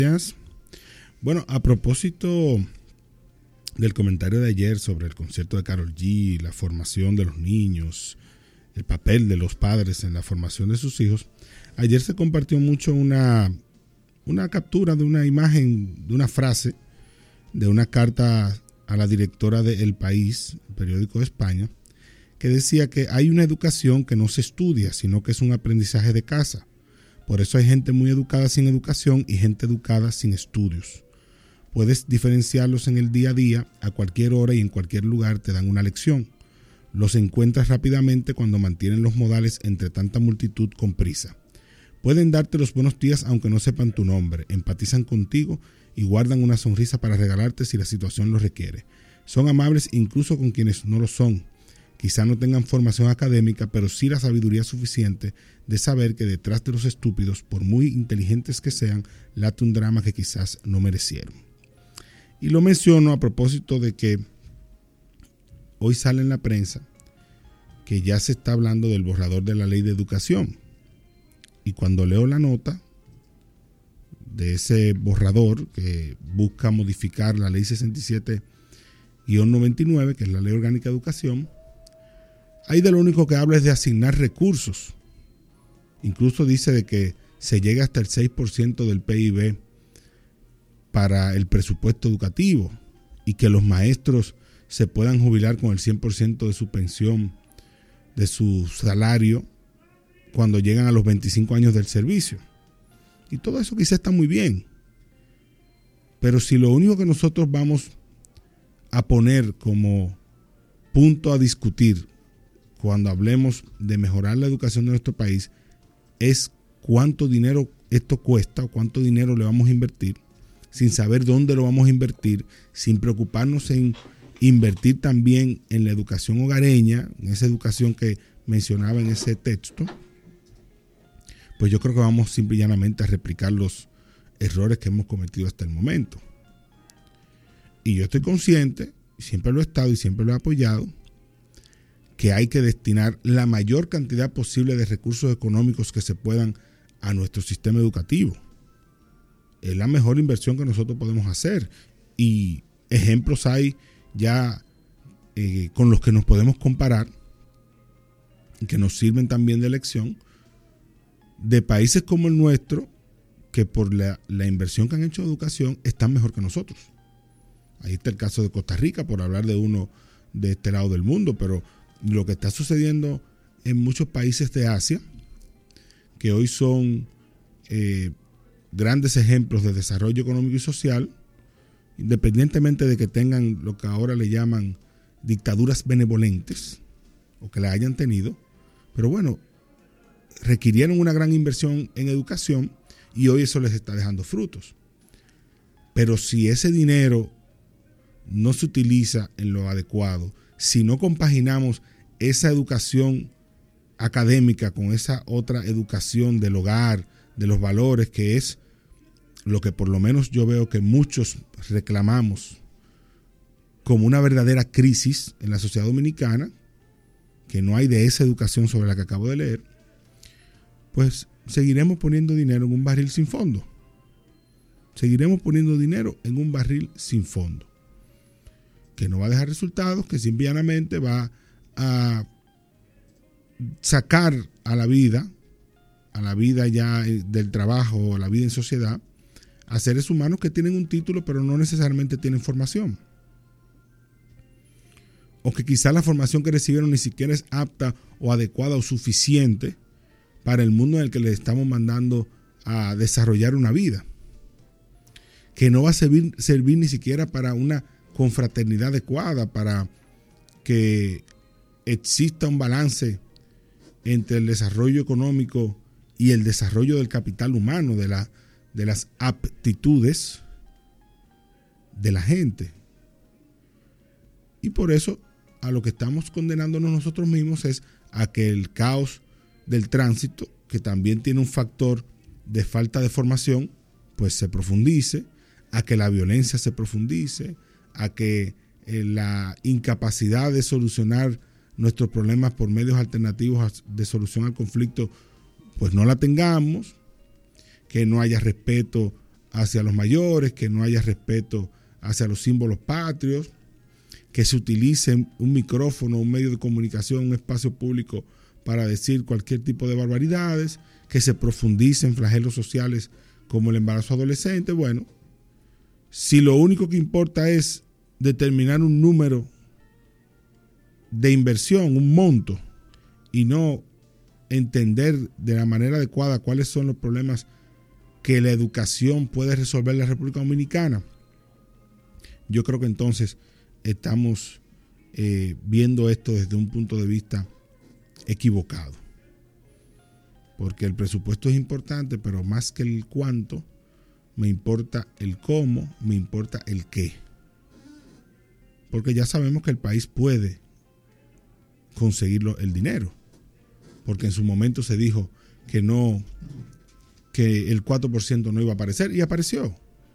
Bueno, a propósito del comentario de ayer sobre el concierto de Karol G, la formación de los niños, el papel de los padres en la formación de sus hijos, ayer se compartió mucho una captura de una imagen, de una frase, de una carta a la directora de El País, el periódico de España, que decía que hay una educación que no se estudia, sino que es un aprendizaje de casa. Por eso hay gente muy educada sin educación y gente educada sin estudios. Puedes diferenciarlos en el día a día, a cualquier hora y en cualquier lugar te dan una lección. Los encuentras rápidamente cuando mantienen los modales entre tanta multitud con prisa. Pueden darte los buenos días aunque no sepan tu nombre, empatizan contigo y guardan una sonrisa para regalarte si la situación lo requiere. Son amables incluso con quienes no lo son. Quizá no tengan formación académica, pero sí la sabiduría suficiente de saber que detrás de los estúpidos, por muy inteligentes que sean, late un drama que quizás no merecieron. Y lo menciono a propósito de que hoy sale en la prensa que ya se está hablando del borrador de la ley de educación. Y cuando leo la nota de ese borrador que busca modificar la ley 67-99, que es la ley orgánica de educación, ahí de lo único que habla es de asignar recursos. Incluso dice de que se llega hasta el 6% del PIB para el presupuesto educativo y que los maestros se puedan jubilar con el 100% de su pensión, de su salario, cuando llegan a los 25 años del servicio. Y todo eso quizá está muy bien. Pero si lo único que nosotros vamos a poner como punto a discutir cuando hablemos de mejorar la educación de nuestro país es cuánto dinero esto cuesta o cuánto dinero le vamos a invertir, sin saber dónde lo vamos a invertir, sin preocuparnos en invertir también en la educación hogareña, en esa educación que mencionaba en ese texto, pues yo creo que vamos simple y llanamente a replicar los errores que hemos cometido hasta el momento. Y yo estoy consciente, siempre lo he estado y siempre lo he apoyado, que hay que destinar la mayor cantidad posible de recursos económicos que se puedan a nuestro sistema educativo. Es la mejor inversión que nosotros podemos hacer. Y ejemplos hay ya con los que nos podemos comparar, que nos sirven también de lección, de países como el nuestro, que por la inversión que han hecho en educación están mejor que nosotros. Ahí está el caso de Costa Rica, por hablar de uno de este lado del mundo, pero lo que está sucediendo en muchos países de Asia, que hoy son grandes ejemplos de desarrollo económico y social, independientemente de que tengan lo que ahora le llaman dictaduras benevolentes, o que la hayan tenido, pero bueno, requirieron una gran inversión en educación y hoy eso les está dejando frutos. Pero si ese dinero no se utiliza en lo adecuado, si no compaginamos esa educación académica con esa otra educación del hogar, de los valores, que es lo que por lo menos yo veo que muchos reclamamos como una verdadera crisis en la sociedad dominicana, que no hay de esa educación sobre la que acabo de leer, pues seguiremos poniendo dinero en un barril sin fondo. Seguiremos poniendo dinero en un barril sin fondo, que no va a dejar resultados, que simplemente va a sacar a la vida ya del trabajo, a la vida en sociedad, a seres humanos que tienen un título pero no necesariamente tienen formación. O que quizá la formación que recibieron ni siquiera es apta o adecuada o suficiente para el mundo en el que les estamos mandando a desarrollar una vida. Que no va a servir ni siquiera para una confraternidad adecuada, para que exista un balance entre el desarrollo económico y el desarrollo del capital humano, de las aptitudes de la gente. Y por eso a lo que estamos condenándonos nosotros mismos es a que el caos del tránsito, que también tiene un factor de falta de formación, pues se profundice, a que la violencia se profundice, a que la incapacidad de solucionar nuestros problemas por medios alternativos de solución al conflicto, pues no la tengamos, que no haya respeto hacia los mayores, que no haya respeto hacia los símbolos patrios, que se utilice un micrófono, un medio de comunicación, un espacio público para decir cualquier tipo de barbaridades, que se profundice en flagelos sociales como el embarazo adolescente. Bueno, si lo único que importa es determinar un número de inversión, un monto, y no entender de la manera adecuada cuáles son los problemas que la educación puede resolver en la República Dominicana, yo creo que entonces estamos viendo esto desde un punto de vista equivocado. Porque el presupuesto es importante, pero más que el cuánto, me importa el cómo, me importa el qué. Porque ya sabemos que el país puede conseguirlo el dinero. Porque en su momento se dijo que el 4% no iba a aparecer, y apareció.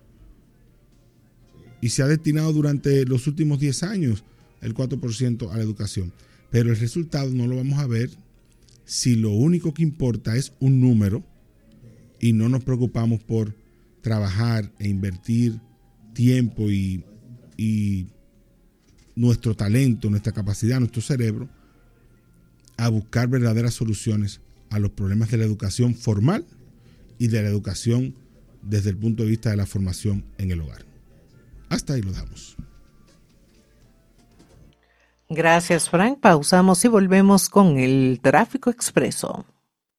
Y se ha destinado durante los últimos 10 años el 4% a la educación. Pero el resultado no lo vamos a ver si lo único que importa es un número y no nos preocupamos por trabajar e invertir tiempo y nuestro talento, nuestra capacidad, nuestro cerebro a buscar verdaderas soluciones a los problemas de la educación formal y de la educación desde el punto de vista de la formación en el hogar. Hasta ahí lo dejamos. Gracias, Frank. Pausamos y volvemos con el Tráfico Expreso.